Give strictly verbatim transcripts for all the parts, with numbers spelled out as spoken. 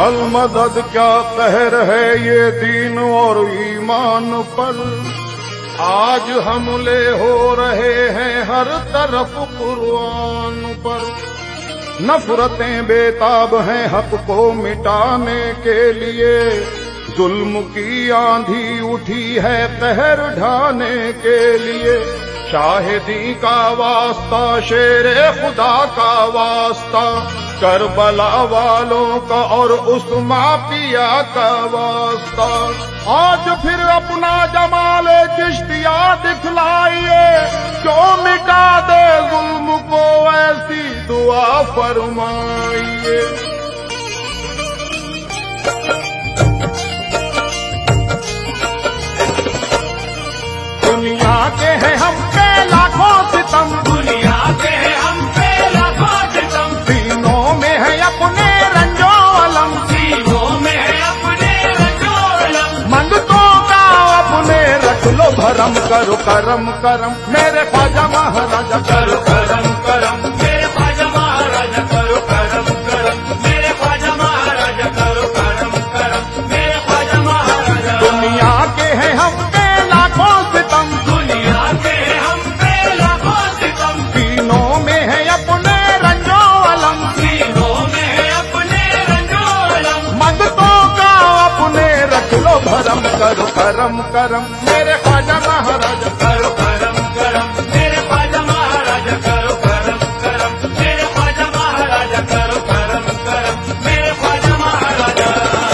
المدد کیا قہر ہے یہ دین اور ایمان پر، آج حملے ہو رہے ہیں ہر طرف قرآن پر، نفرتیں بے تاب ہیں حق کو مٹانے کے لیے، ظلم کی آندھی اٹھی ہے قہر ڈھانے کے لیے، شاہدی کا واسطہ شیر خدا کا واسطہ، کربلا والوں کا اور عثمان پیا کا واسطہ، آج پھر اپنا جمال چشتیہ دکھلائیے، جو مٹا دے ظلم کو ایسی دعا فرمائیے۔ دنیا کے ہیں ہم پہ لاکھوں ستم، دنیا کے ہیں ہم پہ لاکھوں ستم، دینوں میں ہے اپنے رنجو علم، سینوں میں ہے اپنے رنجو علم، منگتوں کا اپنے رکھ لو بھرم، کرو کرم کرم میرے خواجہ مہاراجا کرو کرم کرم میرے خواجہ مہاراجا، کرو کرم کرم میرے خواجہ مہاراجا، کرو کرم کرم میرے خواجہ مہاراجا۔ دنیا کے ہیں ہم پہ لاکھوں ستم، دنیا کے ہیں ہم پہ لاکھوں ستم، دینوں میں ہے اپنے رنجو علم، سینوں میں ہے اپنے رنجو علم، منگتوں کا اپنے رکھ لو بھرم، کرو کرم کرم میرے خواجہ مہاراجا۔ کرو کرم کرم میرے خواجہ مہاراجا، کرو کرم کرم میرے خواجہ مہاراجا، کرو کرم کرم میرے خواجہ مہاراجا۔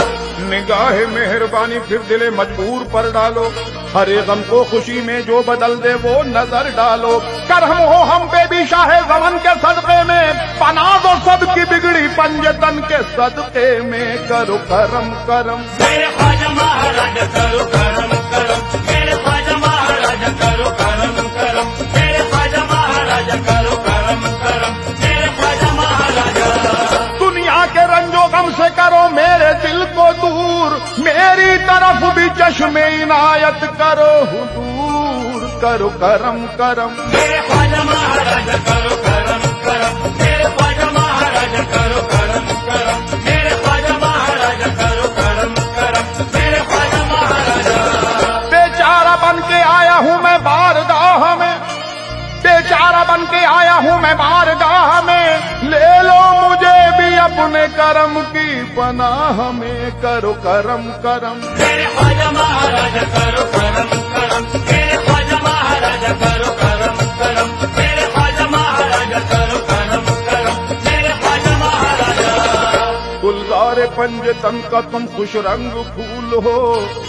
نگاہ مہربانی پھر دل مجبور پر ڈالو، ہر ایک غم کو خوشی میں جو بدل دے وہ نظر ڈالو، کرم ہو ہم پہ بھی شاہ زمن کے صدقے میں، پناہ دو سب کی بگڑی پنجتن کے صدقے میں، کرو کرم کرم میرے خواجہ مہاراجا، کرو کرم کرم میرے خواجہ مہاراجا، کرو کرم کرم میرے خواجہ مہاراجا، کرو کرم کرم میرے خواجہ مہاراجا۔ دنیا کے رنج و غم سے کرو میرے دل کو دور، میری طرف بھی چشم عنایت کرو حضور، کرو کرم کرم میرے خواجہ مہاراجا، کرو کرم کرم میرے خواجہ مہاراجا، کرو کرم کرم میرے خواجہ مہاراجا، کرو کرم کرم میرے خواجہ مہاراجا۔ بیچارہ بن کے آیا ہوں میں بارگاہ میں، بیچارہ بن کے آیا ہوں میں بارگاہ میں، لے لو مجھے بھی اپنے کرم کی پناہ میں، کرو کرم کرم میرے خواجہ مہاراجا، کرو کرم کرم میرے خواجہ مہاراجا، کرو کرم کرم میرے خواجہ مہاراجا، کرو کرم کرم میرے خواجہ مہاراجا۔ گلزار پنجتن کا تم خوش رنگ پھول ہو،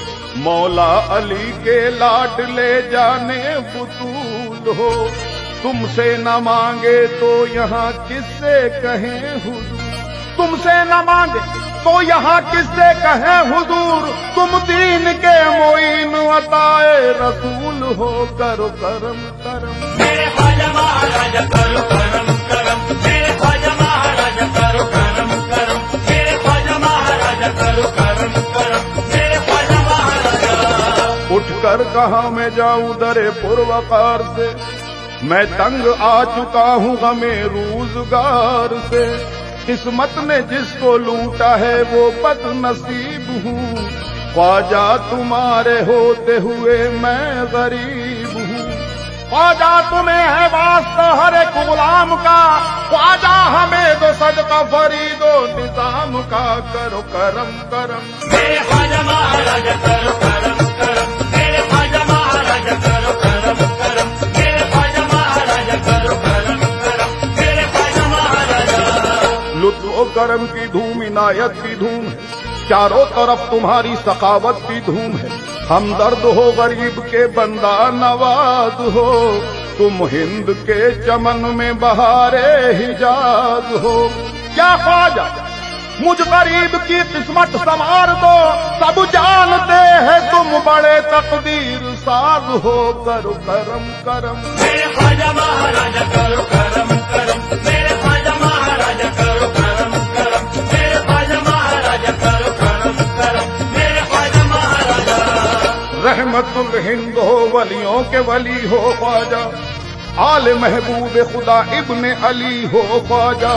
مولا علی کے لاڈ لے جانے بطول ہو، تم سے نہ مانگے تو یہاں کس سے کہیں حضور، تم سے نہ مانگے تو یہاں کس سے کہیں حضور، تم دین کے معین عطائے رسول ہو، کرو کرم کرم میرے خواجہ مہاراجا، کرو کرم کرم میرے خواجہ مہاراجا، کرو کرم کرم میرے خواجہ مہاراجا، کرو کرم کرم میرے خواجہ مہاراجا۔ اٹھ کر کہاں میں جاؤں در پروقار سے، میں تنگ آ چکا ہوں غمِ روزگار سے، قسمت نے جس کو لوٹا ہے وہ بد نصیب ہوں، خواجہ تمہارے ہوتے ہوئے میں غریب ہوں، خواجہ تمہیں ہے واسطہ ہر ایک غلام کا، خواجہ ہمیں دو صدقہ فرید و نظام کا، کرو کرم کرم میرے خواجہ مہاراجا، کرو کرم کرم میرے خواجہ مہاراجا، کرو کرم کرم میرے خواجہ مہاراجا، کرو کرم کرم میرے خواجہ مہاراجا۔ لطف و کرم کی دھوم عنایت کی دھوم ہے، چاروں طرف تمہاری سخاوت کی دھوم ہے، ہمدرد ہو غریب کے بندہ نواز ہو، تم ہند کے چمن میں بہارے حجاز ہو، کیا خواجہ مجھ غریب کی قسمت سنوار دو، سب جانتے ہیں تم بڑے تقدیر ساز ہو، کرو کرم کرم میرے خواجہ مہاراجا، کرو کرم کرم میرے خواجہ مہاراجا، کرو کرم کرم میرے خواجہ مہاراجا، کرو کرم کرم میرے خواجہ مہاراجا۔ رحمت الہند ہو ولیوں کے ولی ہو خواجہ، آل محبوب خدا ابن علی ہو خواجہ،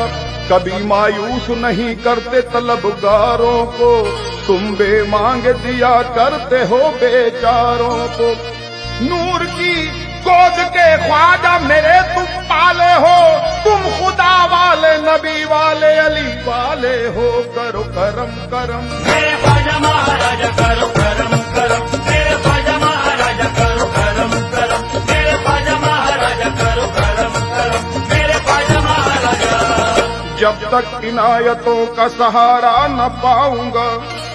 کبھی مایوس نہیں کرتے طلبگاروں کو، تم بے مانگ دیا کرتے ہو بیچاروں کو۔ نور کی گود کے خواجہ میرے تم پالے ہو، تم خدا والے نبی والے علی والے ہو، کرو کرم کرم میرے خواجہ مہاراجا کرو کرم کرم، میرے خواجہ مہاراجا کرو کرم کرم، میرے خواجہ مہاراجا کرو کرم کرم، میرے خواجہ مہاراجا۔ جب تک عنایتوں کا سہارا نہ پاؤں گا،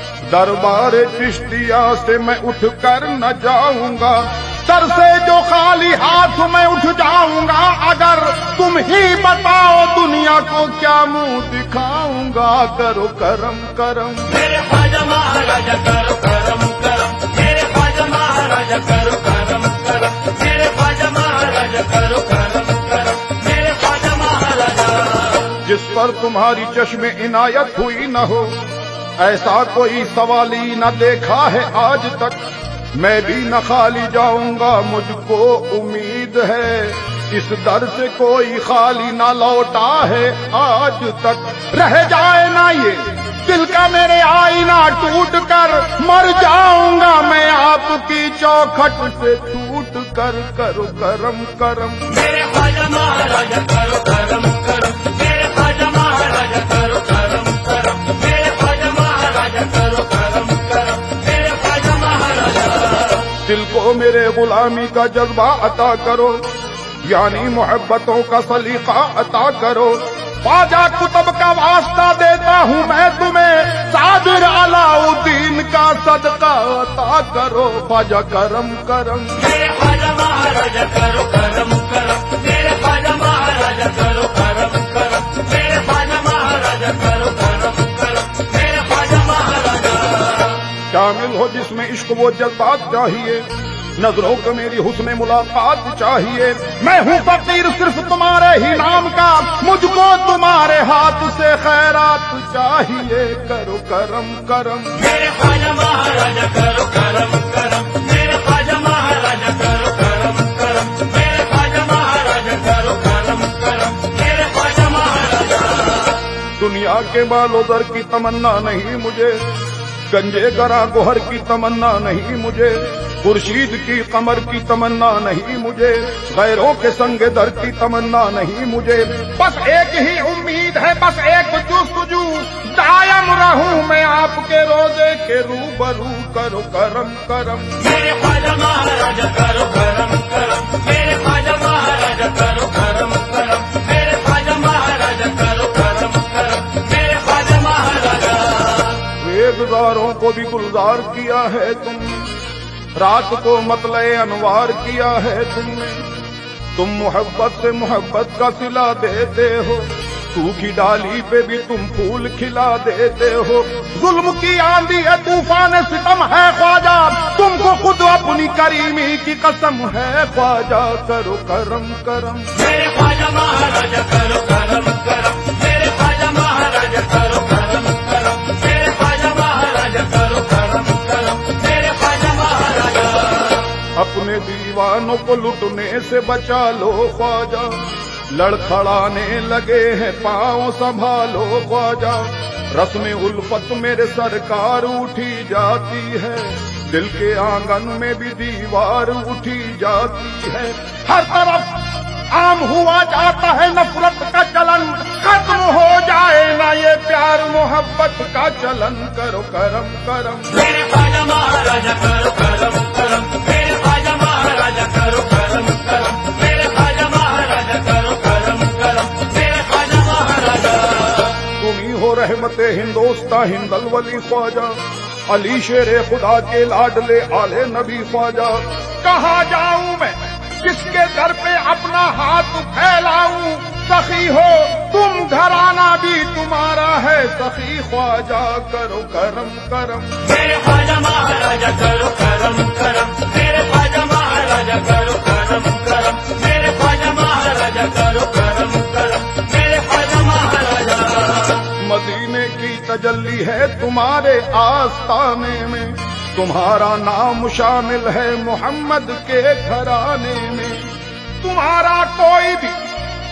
دربار چشتیہ سے میں اٹھ کر نہ جاؤں گا، سر سے جو خالی ہاتھ میں اٹھ جاؤں گا، اگر تم ہی بتاؤ دنیا کو کیا منہ دکھاؤں گا، کرو کرم کرم میرے خواجہ مہاراجا کرو کرم کرم، میرے خواجہ مہاراجا کرو کرم کرم، میرے خواجہ مہاراجا کرو کرم کرم، میرے خواجہ مہاراجا۔ جس پر تمہاری چشم عنایت ہوئی نہ ہو، ایسا کوئی سوالی نہ دیکھا ہے آج تک، میں بھی نہ خالی جاؤں گا مجھ کو امید ہے، اس در سے کوئی خالی نہ لوٹا ہے آج تک، رہ جائے نہ یہ دل کا میرے آئینہ ٹوٹ کر، مر جاؤں گا میں آپ کی چوکھٹ سے ٹوٹ کر، کرو کرم کرم میرے خواجہ مہاراجا کرو کرم کرم، میرے خواجہ مہاراجا کرو کرم کرم، میرے خواجہ مہاراجا کرو کرم کرم، میرے خواجہ مہاراجا۔ دل کو میرے غلامی کا جذبہ عطا کرو، یعنی محبتوں کا سلیقہ عطا کرو، خواجہ کتب کا واسطہ دیتا ہوں میں تمہیں، صابر علاؤ الدین کا صدقہ عطا کرو، خواجہ کرم کرم میرے خواجہ مہاراجا کرو کرم کرم، میرے خواجہ مہاراجا کرو کرم کرم، میرے خواجہ مہاراجا کرو کرم کرم، میرے خواجہ مہاراجا۔ شامل ہو جس میں عشق و جذبات چاہیے، نظروں کو میری حسن ملاقات چاہیے، میں ہوں فقیر صرف تمہارے ہی نام کا، مجھ کو تمہارے ہاتھ سے خیرات چاہیے، کرو کرم کرم میرے خواجہ مہاراجا کرو کرم کرم، میرے خواجہ مہاراجا کرو کرم کرم، میرے خواجہ مہاراجا کرو کرم کرم، میرے خواجہ مہاراجا۔ دنیا کے مال و زر کی تمنا نہیں مجھے، گنجے گرا گوہر کی تمنا نہیں مجھے، خورشید کی قمر کی تمنا نہیں مجھے، غیروں کے سنگ در کی تمنا نہیں مجھے، بس ایک ہی امید ہے، بس ایک جستجو، دائم رہوں میں آپ کے روزے کے روبرو، کرو کرم کرم میرے خواجہ مہاراجا کرو کرم کرم، میرے خواجہ مہاراجا کرو کرم کرم، میرے خواجہ مہاراجا کرو کرم کرم، میرے خواجہ مہاراجا۔ ریزگاروں کو بھی گلزار کیا ہے تم نے، رات کو مطلع انوار کیا ہے تم نے، تم محبت سے محبت کا صلہ دیتے ہو، سوکھی ڈالی پہ بھی تم پھول کھلا دیتے ہو، ظلم کی آندھی ہے طوفان ستم ہے خواجہ، تم کو خود اپنی کریمی کی قسم ہے خواجہ، کرو کرم کرم میرے خواجہ مہاراجا کرو کرم کرم، میرے خواجہ مہاراجا کرو کرم کرم، میرے خواجہ مہاراجا کرو کرم کرم، میرے خواجہ مہاراجا۔ اپنے دیوانوں کو لٹنے سے بچا لو خواجہ، لڑکھڑانے لگے ہیں پاؤں سنبھالو خواجہ، رسم الفت میرے سرکار اٹھی جاتی ہے، دل کے آنگن میں بھی دیوار اٹھی جاتی ہے، ہر طرف عام ہوا جاتا ہے نفرت کا چلن، ختم ہو جائے نہ یہ پیار محبت کا چلن، کرو کرم کرم میرے خواجہ مہاراجا کرو کرم کرم، میرے خواجہ مہاراجا کرو کرم کرم، میرے خواجہ مہاراجا کرو کرم کرم، میرے خواجہ مہاراجا۔ تم ہی ہو رحمت ہندوستاں ہندل ولی خواجہ، علی شیر خدا کے لاڈلے آلے نبی خواجہ، کہاں جاؤں میں کس کے در پہ اپنا ہاتھ پھیلاؤں، سخی ہو تم گھرانہ بھی تمہارا ہے سخی خواجہ، کرو کرم کرم میرے خواجہ مہاراجا کرو کرم کرم، میرے خواجہ مہاراجا کرو کرم کرم، میرے خواجہ مہاراجا کرو کرم کرم، میرے خواجہ مہاراجا۔ مدینے کی تجلی ہے تمہارے آستانے میں، تمہارا نام شامل ہے محمد کے گھرانے میں، تمہارا کوئی بھی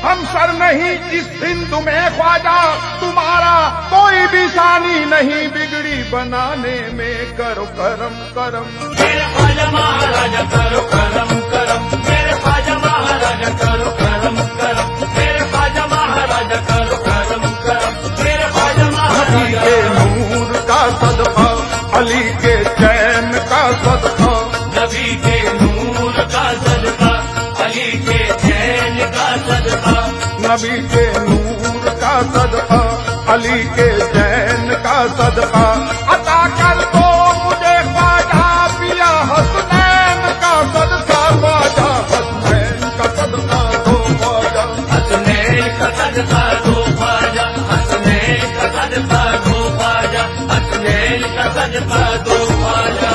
हम सर नहीं इस हिंदू में ख्वाजा, तुम्हारा कोई भी सानी नहीं बिगड़ी बनाने में, करो करम करम। मेरे ख्वाजा महाराजा करो करम करम, मेरे ख्वाजा महाराजा करो करम करम, मेरे ख्वाजा महाराजा करो करम करम, मेरे ख्वाजा अली महाराजा। के नूर का सदका, अली के चैन का सदका, नबी के नूर का सदका, अली के चैन का सदका, नबी के नूर का सदका, अली के चैन का सदका, अता कर दो मुझे ख्वाजा पिया हसनैन का सदका, ख्वाजा हसनैन का सदका दो ख्वाजा, हसनैन का सदका दो ख्वाजा, हसनैन का सदका दो ख्वाजा, हसनैन का सदका दो ख्वाजा।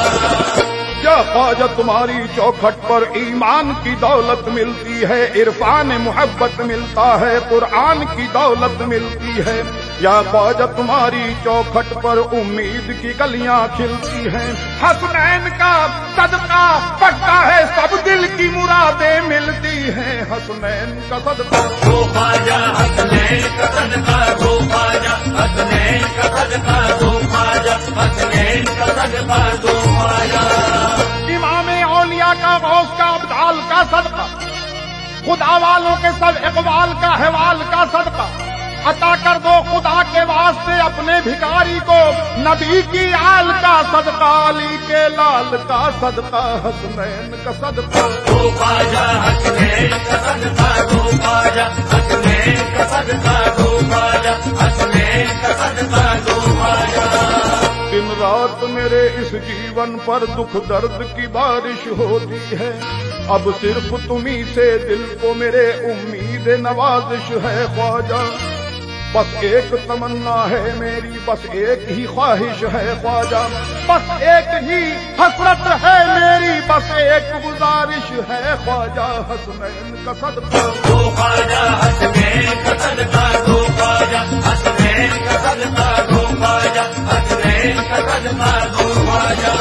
या ख्वाजा तुम्हारी चौखट पर ईमान की दौलत मिलती है, इरफान मोहब्बत मिलता है, कुरान की दौलत मिलती है। या ख्वाजा तुम्हारी चौखट पर उम्मीद की गलियां खिलती हैं, हसनैन का सदका पड़ता है सब दिल की मुरादें मिलती हैं, हसनैन का सदका दो ख्वाजा, हसनैन का सदका दो ख्वाजा, हसनैन का सदका दो ख्वाजा, हसनैन का सदका दो ख्वाजा। इमाम औलिया का गौस का अब्दाल का सदका, खुदा वालों के सब इकबाल का हवाल का सदका, अता कर दो खुदा के वास्ते अपने भिखारी को, नबी की आल का सदका, अली के लाल का सदका, हसनैन का सदका दो ख्वाजा, हसनैन का सदका दो ख्वाजा, हसनैन का सदका दो ख्वाजा, हसनैन का सदका दो ख्वाजा। दिन रात मेरे इस जीवन पर दुख दर्द की बारिश होती है, अब सिर्फ तुम्ही से दिल को मेरे उम्मीद नवाजिश है ख्वाजा, बस एक तमन्ना है मेरी, बस एक ही ख्वाहिश है ख्वाजा, बस एक ही हसरत है मेरी, बस एक गुजारिश है ख्वाजा, हसनैन का सदका दो ख्वाजा, हसनैन का सदका दो ख्वाजा, हसनैन का सदका दो ख्वाजा, हसनैन का सदका दो ख्वाजा।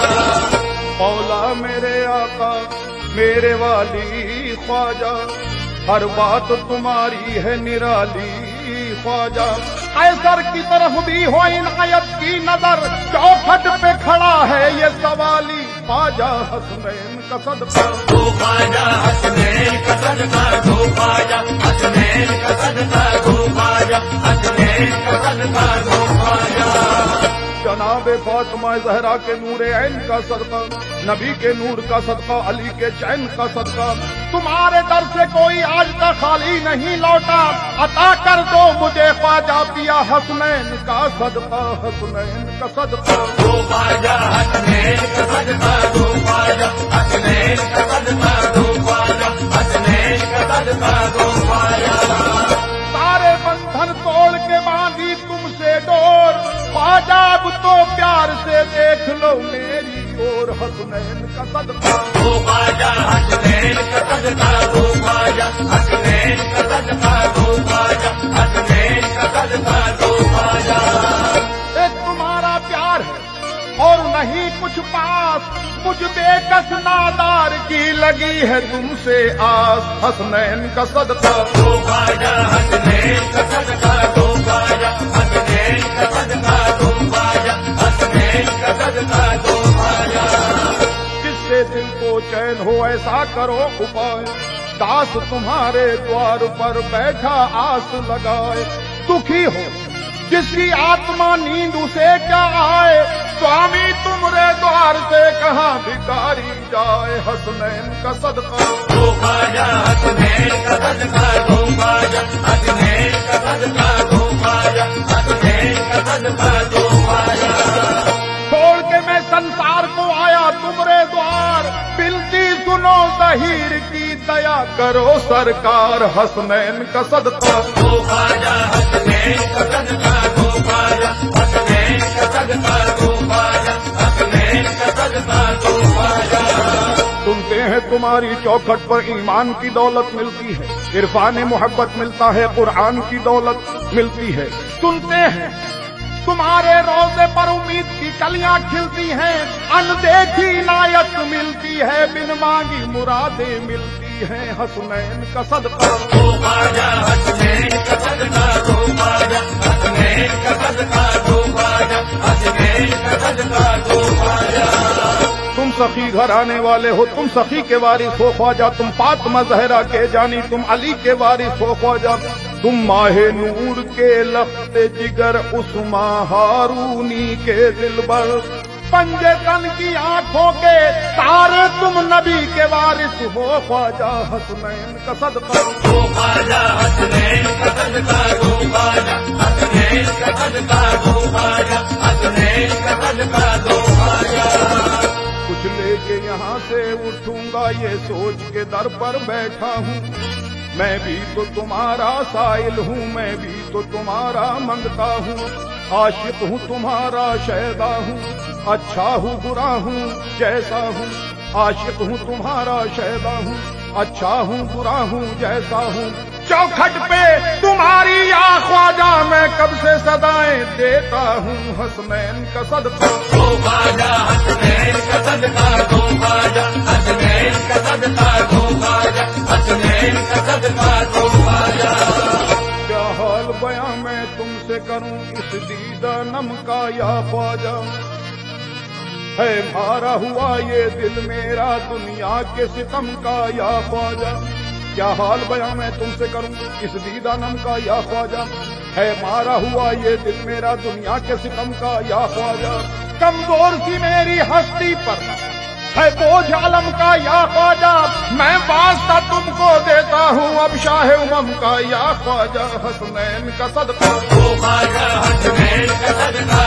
मौला मेरे आका मेरे वाली ख्वाजा, हर बात तुम्हारी है निराली ख्वाजा, कैसर की तरफ भी हो इनायत की नजर, चौखट पे खड़ा है ये सवाली ख्वाजा, हसनैन का सदका दो ख्वाजा, हसनैन का सदका दो ख्वाजा, हसनैन का सदका दो ख्वाजा, हसनैन का सदका दो ख्वाजा। जनाबे फातिमा ज़हरा के नूर ऐन का सदका, नबी के नूर का सदका, अली के चैन का सदका, तुम्हारे दर से कोई आज तक खाली नहीं लौटा, अता कर दो मुझे ख्वाजा पिया हसनैन का सदका, हसनैन का सदका दो ख्वाजा, हसनैन का सदका दो ख्वाजा, हसनैन का सदका दो ख्वाजा, हसनैन का सदका दो ख्वाजा। सारे बंधन तोड़ के बांधी तुमसे डोर, ख्वाजा अब तो प्यार से देख लो मेरी ओर, हसनैन का सदका दो ख्वाजा, हसनैन का सदका दो ख्वाजा, हसनैन का सदका दो ख्वाजा, हसनैन का सदका दो ख्वाजा। एक तुम्हारा प्यार है और नहीं कुछ पास, मुझ बेकस नादार की लगी है तुमसे आस, हसनैन का सदका दो ख्वाजा, हसनैन का सदका दो ख्वाजा, हसनैन का सदका दो ख्वाजा, हसनैन का सदका दो ख्वाजा। जिससे दिल को चैन हो ऐसा करो उपाय, दास तुम्हारे द्वार पर बैठा आस लगाए, दुखी हो जिसकी आत्मा नींद उसे क्या आए, स्वामी तुमरे द्वार से कहाँ भिखारी जाए, हसनैन का सदका दो ख्वाजा, हसनैन का सदका दो ख्वाजा, हसनैन का सदका दो ख्वाजा, हसनैन का सदका दो ख्वाजा। छोड़ के मैं संसार को आया तुमरे द्वार, बिनती सुनो ज़हीर की दया करो सरकार, हसनैन का सदका दो ख्वाजा, हसनैन का सदका दो ख्वाजा, हसनैन का सदका दो ख्वाजा, हसनैन का सदका दो ख्वाजा। सुनते हैं तुम्हारी चौखट पर ईमान की दौलत मिलती है, इरफान मोहब्बत मिलता है, कुरान की दौलत मिलती है, सुनते हैं تمہارے روزے پر امید کی کلیاں کھلتی ہیں، اندیکھی عنایت ملتی ہے، بن مانگی مرادیں ملتی ہیں، حسنین کا صدقہ دو خواجہ حسنین کا صدقہ دو خواجہ حسنین کا صدقہ دو خواجہ حسنین کا صدقہ دو خواجہ۔ تم سخی گھر آنے والے ہو، تم سخی کے وارث ہو خواجہ، تم فاطمہ زہرا کے جانی، تم علی کے وارث ہو خواجہ، تم ماہ نور کے لخت جگر عثمان ہارونی کے دلبر، پنجے تن کی آنکھوں کے تارے، تم نبی کے وارث ہو خواجہ، حسنین کا صدقہ دو خواجہ حسنین کا صدقہ دو خواجہ حسنین کا صدقہ دو خواجہ حسنین کا صدقہ دو خواجہ۔ کچھ لے کے یہاں سے اٹھوں گا یہ سوچ کے در پر بیٹھا ہوں، میں بھی تو تمہارا سائل ہوں، میں بھی تو تمہارا منگتا ہوں، عاشق ہوں تمہارا شیدا ہوں، اچھا ہوں برا ہوں جیسا ہوں، عاشق ہوں تمہارا شیدا ہوں، اچھا ہوں برا ہوں جیسا ہوں، چوکھٹ پہ تمہاری یا خواجہ میں کب سے صدائیں دیتا ہوں، حسنین کا صدقہ دو خواجہ حسنین کا صدقہ دو خواجہ حسنین کا صدقہ دو خواجہ حسنین کا صدقہ دو خواجہ۔ کیا حال بیاں میں تم سے کروں اس دیدہ نم کا یا خواجہ، ہے مارا ہوا یہ دل میرا دنیا کے ستم کا یا خواجہ، کیا حال بیاں میں تم سے کروں اس دیدہ نم کا یا خواجہ، ہے مارا ہوا یہ دل میرا دنیا کے ستم کا یا خواجہ، کمزور سی میری ہستی پر ہے بوجھ علم کا یا خواجہ، میں واسطہ تم کو دیتا ہوں اب شاہ امم کا یا خواجہ، حسنین کا صدقہ دو خواجہ حسنین کا صدقہ